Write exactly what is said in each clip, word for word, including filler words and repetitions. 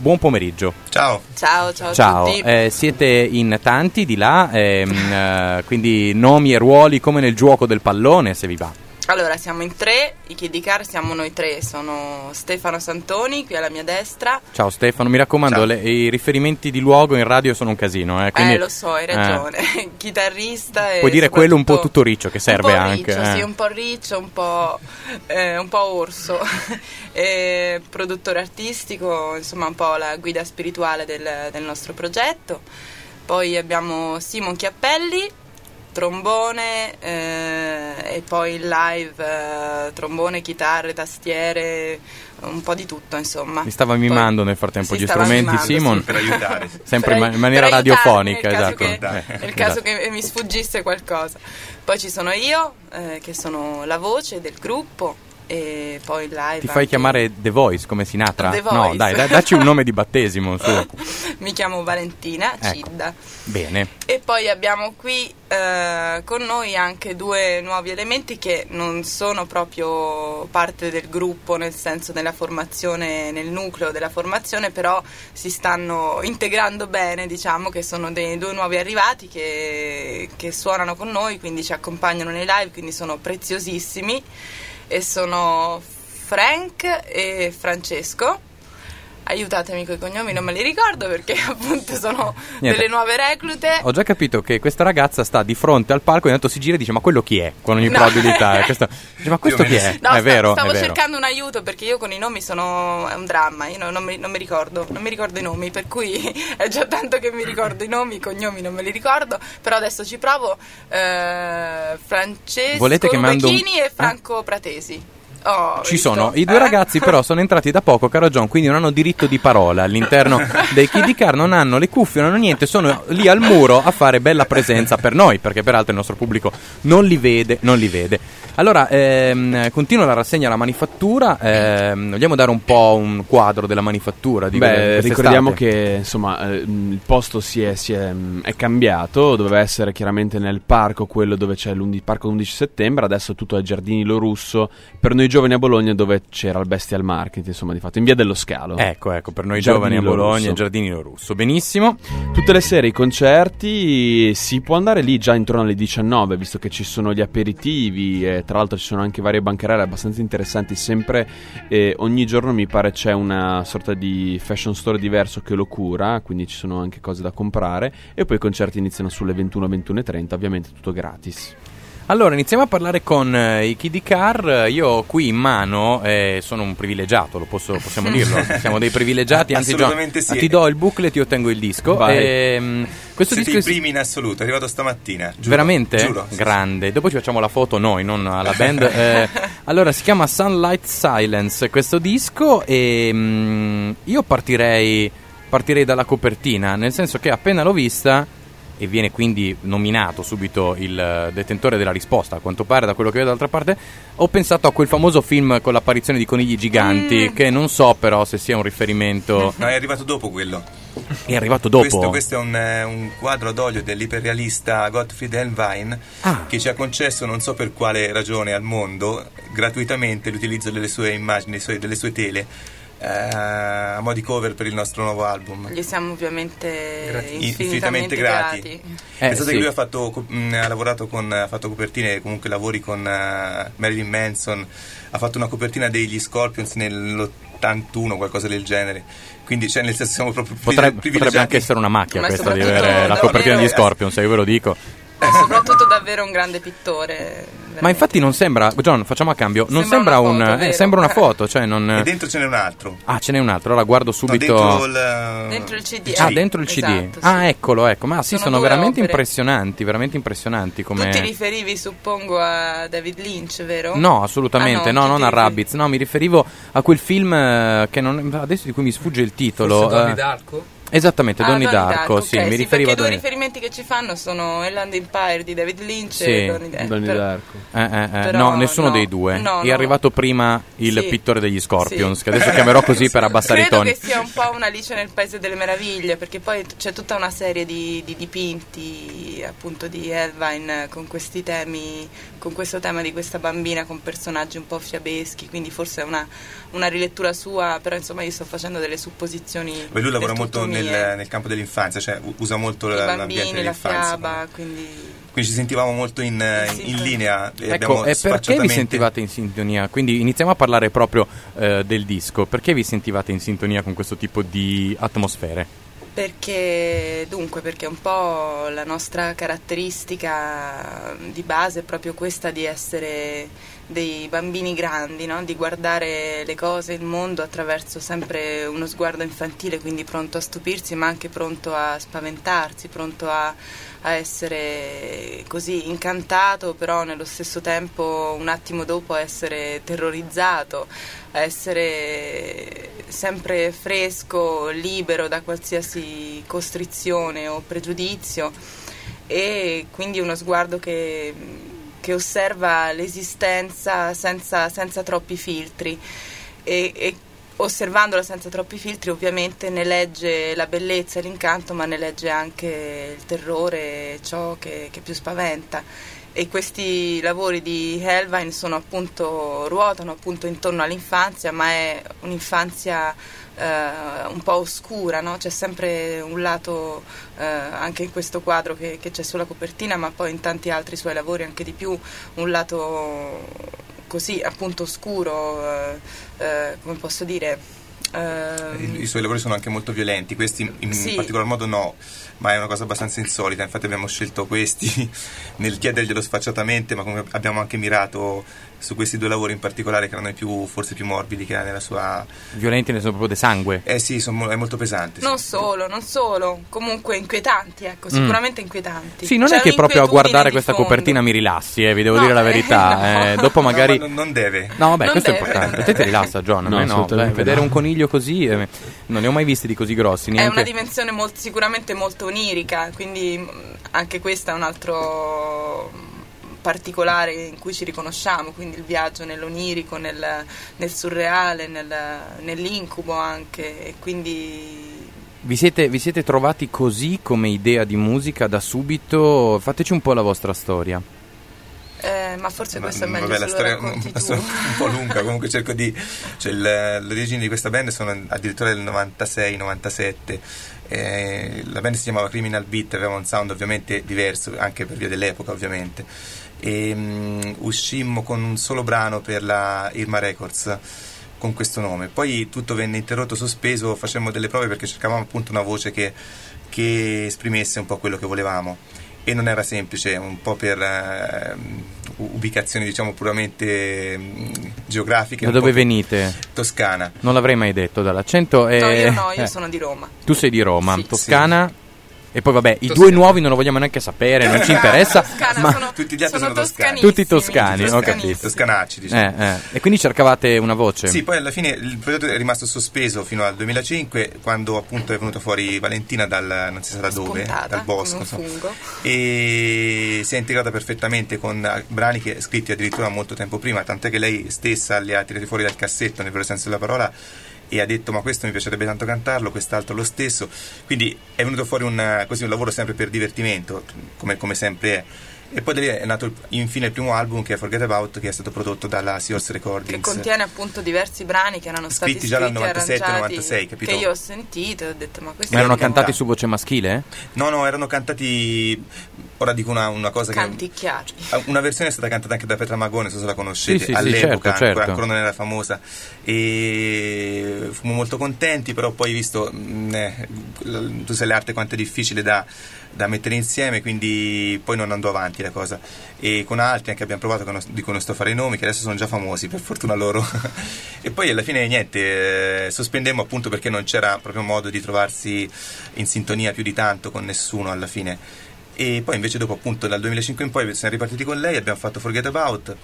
buon pomeriggio. Ciao. Ciao, ciao, Ciao. a tutti. Eh, siete in tanti di là, ehm, eh, quindi nomi e ruoli come nel gioco del pallone, se vi va. Allora, siamo in tre, i Kid Car siamo noi tre, sono Stefano Santoni, qui alla mia destra. Ciao Stefano, mi raccomando, le, i riferimenti di luogo in radio sono un casino. Eh, quindi, eh lo so, hai ragione, eh. Chitarrista e puoi dire quello un po' tutto riccio, che serve un po' anche. Riccio, eh. sì, un po' riccio, un po', eh, un po' orso, e produttore artistico, insomma un po' la guida spirituale del, del nostro progetto. Poi abbiamo Simon Chiappelli, trombone, eh, e poi in live eh, trombone, chitarre, tastiere, un po' di tutto, insomma. Mi stava mimando poi, nel frattempo gli strumenti mimando, Simon, sì. Per aiutare sempre per, in maniera per radiofonica, nel esatto. Caso che, eh, nel caso esatto. che mi sfuggisse qualcosa. Poi ci sono io, eh, che sono la voce del gruppo. E poi live Ti fai anche... chiamare The Voice come Sinatra? The Voice. No, dai, dai, dacci un nome di battesimo su. Mi chiamo Valentina Ecco. Cidda. Bene. E poi abbiamo qui eh, con noi anche due nuovi elementi che non sono proprio parte del gruppo, nel senso della formazione, nel nucleo della formazione, però si stanno integrando bene, diciamo, che sono dei due nuovi arrivati che, che suonano con noi, quindi ci accompagnano nei live, quindi sono preziosissimi. E sono Frank e Francesco. Aiutatemi con i cognomi, non me li ricordo perché appunto sono Niente. delle nuove reclute. Ho già capito che questa ragazza sta di fronte al palco e intanto si gira e dice: ma quello chi è? Con ogni No. probabilità. Questo, dice, ma questo chi è? No, è sta- vero, stavo è vero. cercando un aiuto perché io con i nomi sono... è un dramma, io non, non, mi, non mi ricordo, non mi ricordo i nomi, per cui è già tanto che mi ricordo i nomi, i cognomi non me li ricordo, però adesso ci provo. eh, Francesco Volete che mando un- Rubachini e Franco Pratesi. Oh, Ci visto? sono i due Eh? ragazzi, però sono entrati da poco, caro John, quindi non hanno diritto di parola all'interno dei Kid Car, non hanno le cuffie, non hanno niente, sono lì al muro a fare bella presenza per noi, perché peraltro il nostro pubblico non li vede, non li vede. Allora, ehm, continua la rassegna alla manifattura, ehm, vogliamo dare un po' un quadro della manifattura di Beh, quest'estate? ricordiamo che insomma eh, il posto si è, si è, mh, è cambiato, doveva essere chiaramente nel parco, quello dove c'è l'undici parco undici settembre, adesso tutto è Giardini Lo Russo, per noi giovani a Bologna dove c'era il Bestial Market, insomma, di fatto in via dello Scalo. Ecco, ecco, per noi Giardini giovani a Lo Bologna, Russo. Giardini Lo Russo, benissimo. Tutte le sere i concerti, si può andare lì già intorno alle diciannove, visto che ci sono gli aperitivi e tra l'altro ci sono anche varie bancarelle abbastanza interessanti, sempre eh, ogni giorno mi pare c'è una sorta di fashion store diverso che lo cura, quindi ci sono anche cose da comprare e poi i concerti iniziano sulle ventuno, ventuno e trenta, ovviamente tutto gratis. Allora, iniziamo a parlare con eh, i Kid Car. Io qui in mano eh, sono un privilegiato, lo posso, possiamo dirlo. Siamo dei privilegiati, anzi John, Assolutamente sì. ti do il booklet, io tengo il disco. Vai. Ehm, questo Siete disco i è primi in assoluto, è arrivato stamattina. Giuro, veramente Giuro. sì, grande. Dopo ci facciamo la foto noi, non alla band. Eh, allora, si chiama Sunlight Silence questo disco e mm, io partirei partirei dalla copertina, nel senso che appena l'ho vista, e viene quindi nominato subito il detentore della risposta, a quanto pare, da quello che vedo dall'altra parte, ho pensato a quel famoso film con l'apparizione di conigli giganti, Mm. che non so però se sia un riferimento. No, è arrivato dopo quello. È arrivato dopo. Questo, questo è un, eh, un quadro ad olio dell'iperrealista Gottfried Helnwein, Ah. che ci ha concesso, non so per quale ragione al mondo, gratuitamente l'utilizzo delle sue immagini, delle sue, delle sue tele, eh, a mo' di cover per il nostro nuovo album. Gli siamo ovviamente Grati- infinitamente infinitamente grati. grati. Eh, Pensate sì. che lui ha fatto co- mh, ha lavorato con ha fatto copertine e comunque lavori con eh, Marilyn Manson, ha fatto una copertina degli Scorpions nell'ottantuno, qualcosa del genere. Quindi cioè nel senso siamo proprio Potrebbe, privilegiati. potrebbe anche essere una macchia Ma questa di soprattutto avere la davvero- copertina di eh, Scorpions, io ve lo dico. È soprattutto davvero un grande pittore. Ma infatti non sembra, John, facciamo a cambio, non Sembra sembra, una un foto, eh, vero? sembra una foto, cioè non E dentro ce n'è un altro. Ah, ce n'è un altro. Allora guardo No, subito. dentro il, Dentro il C D. Ah, dentro il C D. Esatto, sì. Ah, eccolo, ecco. Ma sì, Sono sono due veramente opere. impressionanti, veramente impressionanti come. Tu ti riferivi, suppongo, a David Lynch, vero? No, assolutamente, Ah, no, chi non ti a riferi- Rabbids, no, mi riferivo a quel film eh, che non adesso di cui mi sfugge il titolo. Forse Donnie eh, Darko? Esattamente, Ah, Donnie Donnie Darko, Darko, sì, ok, mi sì, riferivo a perché i due Donnie riferimenti che ci fanno sono Inland Empire di David Lynch Sì, e Donnie Darko. Donnie Per- Darko. Eh, eh, eh. Però No, nessuno no, dei due. no, È no. arrivato prima il Sì. pittore degli Scorpions, Sì. che adesso chiamerò così per abbassare Credo i toni. che sia un po' una Alice nel Paese delle Meraviglie, perché poi c'è tutta una serie di, di dipinti appunto di Elvine con questi temi, con questo tema di questa bambina con personaggi un po' fiabeschi, quindi forse è una, una rilettura sua, però insomma io sto facendo delle supposizioni. Beh, lui lavora del molto tutto nel, mie. nel campo dell'infanzia, cioè u- usa molto I la- l'ambiente bambini, la dell'infanzia. fiaba, quindi Quindi ci sentivamo molto in, in- in linea. E Ecco, abbiamo e perché vi sfacciatamente- sentivate in sintonia? Quindi iniziamo a parlare proprio eh, del disco. Perché vi sentivate in sintonia con questo tipo di atmosfere? Perché, dunque, perché un po' la nostra caratteristica di base è proprio questa di essere dei bambini grandi, no? Di guardare le cose, il mondo attraverso sempre uno sguardo infantile, quindi pronto a stupirsi ma anche pronto a spaventarsi, pronto a, a essere così incantato, però nello stesso tempo un attimo dopo essere terrorizzato, a essere sempre fresco, libero da qualsiasi costrizione o pregiudizio, e quindi uno sguardo che, che osserva l'esistenza senza, senza troppi filtri e, e osservandola senza troppi filtri ovviamente ne legge la bellezza e l'incanto, ma ne legge anche il terrore, ciò che, che più spaventa. E questi lavori di Elvine sono appunto, ruotano appunto intorno all'infanzia, ma è un'infanzia eh, un po' oscura, no? C'è sempre un lato, eh, anche in questo quadro che, che c'è sulla copertina, ma poi in tanti altri suoi lavori anche di più, un lato così appunto oscuro, eh, eh, come posso dire... I, I suoi lavori sono anche molto violenti, questi in Sì. particolar modo no, ma è una cosa abbastanza insolita, infatti abbiamo scelto questi nel chiederglielo sfacciatamente, ma come abbiamo anche mirato su questi due lavori in particolare che erano i più, forse più morbidi che ha nella sua... Violenti ne sono proprio di sangue. Eh sì, sono, è molto pesante. Non sì. solo, non solo, comunque inquietanti, ecco, sicuramente inquietanti. Sì, non C'è è che proprio a un'inquietudine guardare di questa fondo. copertina mi rilassi, eh, vi devo No, dire la eh, verità. no. eh, dopo magari... No, ma non, non deve. No, vabbè, Non questo deve. è importante. Te ti rilassa, John. A No, me no. assolutamente Beh, vedere no. un coniglio così, eh, non ne ho mai visti di così grossi. È Neanche... una dimensione molto, sicuramente molto onirica, quindi mh, anche questo è un altro mh, particolare in cui ci riconosciamo, quindi il viaggio nell'onirico, nel, nel surreale, nel, nell'incubo anche, e quindi... Vi siete, vi siete trovati così come idea di musica da subito? Fateci un po' la vostra storia. Eh, ma forse Ma- questo è meglio vabbè, la se lo storia racconti una tu. storia un po' lunga, comunque cerco di... Cioè, il- l'origine di questa band sono addirittura del novantasei novantasette. Eh, la band si chiamava Criminal Beat, aveva un sound ovviamente diverso, anche per via dell'epoca ovviamente. E, um, uscimmo con un solo brano per la Irma Records con questo nome, poi tutto venne interrotto, sospeso, facemmo delle prove perché cercavamo appunto una voce che, che esprimesse un po' quello che volevamo, e non era semplice, un po' per eh, ubicazioni diciamo puramente mm, geografiche. Da un dove po' venite? Toscana. Non l'avrei mai detto dall'accento. No, eh, io no, io eh, sono di Roma. Tu sei di Roma, Sì. Toscana. E poi vabbè, i Toscana. due nuovi non lo vogliamo neanche sapere, non ci interessa. Toscana, ma sono, tutti gli altri sono toscani. toscanissimi, Tutti toscani, ho toscanissimi. capito. Toscanacci diciamo. Eh, eh. E quindi cercavate una voce. Sì, poi alla fine il progetto è rimasto sospeso fino al duemilacinque, quando appunto è venuta fuori Valentina dal non si sa da dove, Spuntata, dal bosco, come un insomma. fungo. E si è integrata perfettamente con eh, brani che scritti addirittura molto tempo prima, tant'è che lei stessa li ha tirati fuori dal cassetto nel vero senso della parola e ha detto: ma questo mi piacerebbe tanto cantarlo, quest'altro lo stesso. Quindi è venuto fuori un, così, un lavoro sempre per divertimento, come, come sempre è. E poi da lì è nato il- infine il primo album, che è Forget About, che è stato prodotto dalla Sears Recordings. Che contiene appunto diversi brani che erano stati Scritti già dal scritti e novantasette arrangiati, novantasei, capito? che io ho sentito e ho detto ma questi Ma erano Sì, cantati no. su voce maschile? No, no, erano cantati. Ora dico una, una cosa che. canticchiati. Una versione è stata cantata anche da Petra Magone, non so se la conoscete, Sì, sì, sì, all'epoca, certo, ancora, certo. ancora non era famosa. E fummo molto contenti, però poi visto mh, eh, l- tu sai l'arte quanto è difficile da, da mettere insieme, quindi poi non andò avanti la cosa. E con altri anche abbiamo provato, che non- di cui non sto a fare i nomi, che adesso sono già famosi, per fortuna loro. E poi alla fine niente, eh, sospendemmo appunto perché non c'era proprio modo di trovarsi in sintonia più di tanto con nessuno alla fine. E poi invece dopo appunto dal duemilacinque in poi siamo ripartiti con lei, abbiamo fatto Forget About,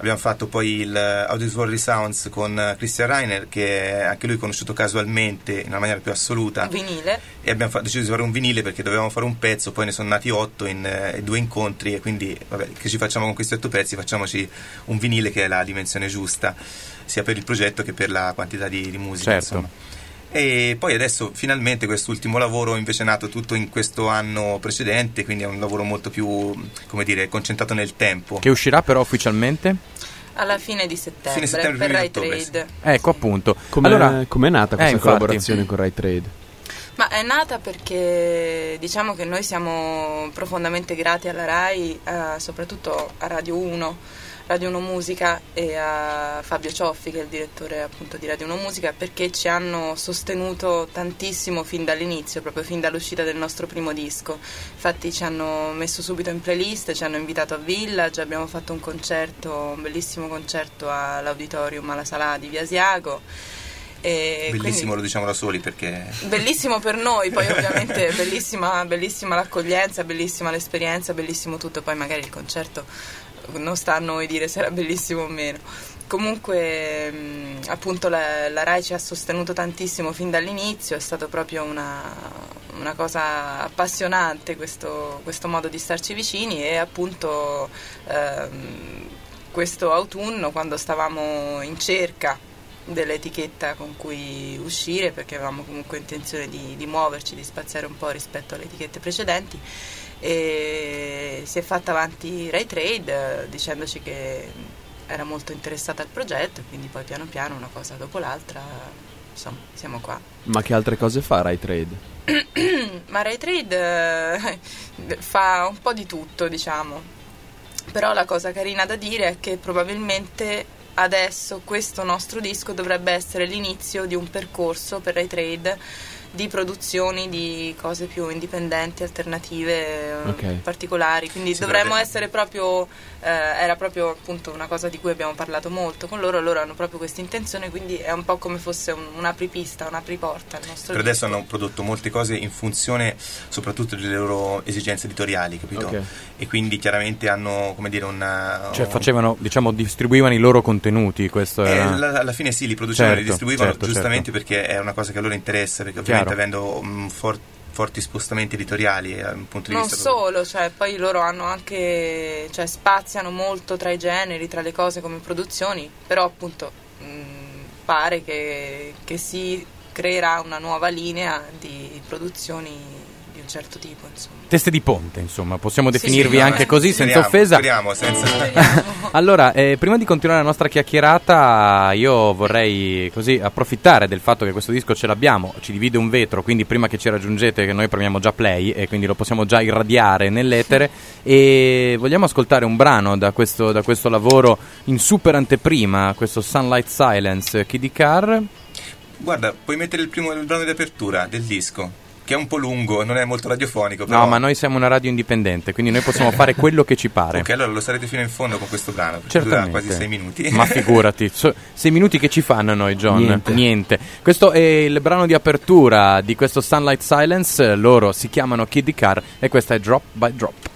abbiamo fatto poi il Audiovisual Resounds con Christian Reiner, che è anche lui conosciuto casualmente in una maniera più assoluta. Un vinile. E abbiamo fa- deciso di fare un vinile perché dovevamo fare un pezzo, poi ne sono nati otto in eh, due incontri, e quindi vabbè, che ci facciamo con questi otto pezzi? Facciamoci un vinile che è la dimensione giusta, sia per il progetto che per la quantità di, di musica, certo. insomma. E poi adesso finalmente quest'ultimo lavoro invece è nato tutto in questo anno precedente, quindi è un lavoro molto più, come dire, concentrato nel tempo. Che uscirà però ufficialmente? Alla fine di settembre, Fine settembre, per Rai ottobre, Trade. sì. Ecco, appunto. Com'è, Allora, com'è nata questa eh, infatti. collaborazione con Rai Trade? Ma è nata perché diciamo che noi siamo profondamente grati alla Rai, eh, soprattutto a Radio uno, Radio uno Musica, e a Fabio Cioffi, che è il direttore appunto di Radio uno Musica, perché ci hanno sostenuto tantissimo fin dall'inizio, proprio fin dall'uscita del nostro primo disco. Infatti ci hanno messo subito in playlist, ci hanno invitato a Village, abbiamo fatto un concerto, un bellissimo concerto all'Auditorium alla Sala di Via Asiago. E bellissimo, quindi, lo diciamo da soli perché bellissimo per noi, poi ovviamente bellissima, bellissima l'accoglienza, bellissima l'esperienza, bellissimo tutto, poi magari il concerto non sta a noi dire se era bellissimo o meno. Comunque mh, appunto la, la Rai ci ha sostenuto tantissimo fin dall'inizio, è stato proprio una, una cosa appassionante questo, questo modo di starci vicini, e appunto ehm, questo autunno, quando stavamo in cerca dell'etichetta con cui uscire, perché avevamo comunque intenzione di, di muoverci, di spaziare un po' rispetto alle etichette precedenti, e si è fatta avanti Rai Trade eh, dicendoci che era molto interessata al progetto, e quindi poi piano piano, una cosa dopo l'altra, insomma, siamo qua. Ma che altre cose fa Rai Trade? Ma Rai Trade eh, fa un po' di tutto, diciamo, però la cosa carina da dire è che probabilmente adesso questo nostro disco dovrebbe essere l'inizio di un percorso per Rai Trade di produzioni di cose più indipendenti, alternative, okay. particolari, quindi sì, dovremmo dovrebbe... essere proprio eh, era proprio appunto una cosa di cui abbiamo parlato molto con loro, loro hanno proprio questa intenzione, quindi è un po' come fosse un, un'apripista, un'apriporta al nostro per disco. adesso hanno prodotto molte cose in funzione soprattutto delle loro esigenze editoriali, capito? Okay. E quindi chiaramente hanno, come dire, una cioè facevano, diciamo, distribuivano i loro contenuti, questo eh, era... la, alla fine sì, li producevano certo, e li distribuivano, certo, giustamente, certo. perché è una cosa che a loro interessa, perché Chiaro. ovviamente avendo um, for- forti spostamenti editoriali eh, un punto di non vista solo, cioè poi loro hanno anche, cioè spaziano molto tra i generi, tra le cose come produzioni, però appunto mh, pare che, che si creerà una nuova linea di produzioni di un certo tipo, insomma. Teste di ponte, insomma, possiamo definirvi sì, no, anche eh, così, senza speriamo, offesa. speriamo, senza... Speriamo. Allora, eh, prima di continuare la nostra chiacchierata, io vorrei così approfittare del fatto che questo disco ce l'abbiamo, ci divide un vetro, quindi prima che ci raggiungete, che noi premiamo già play e quindi lo possiamo già irradiare nell'etere, e vogliamo ascoltare un brano da questo, da questo lavoro in super anteprima, questo Sunlight Silence, Kid Icar. Guarda, puoi mettere il primo il brano di apertura del disco, che è un po' lungo, non è molto radiofonico, però... No, ma noi siamo una radio indipendente, quindi noi possiamo fare quello che ci pare. Ok, allora lo sarete fino in fondo con questo brano, perché Certamente. dura quasi sei minuti. Ma figurati, so, sei minuti che ci fanno noi, John? Niente. Niente. Questo è il brano di apertura di questo Sunlight Silence, loro si chiamano Kid Icar e questa è Drop by Drop.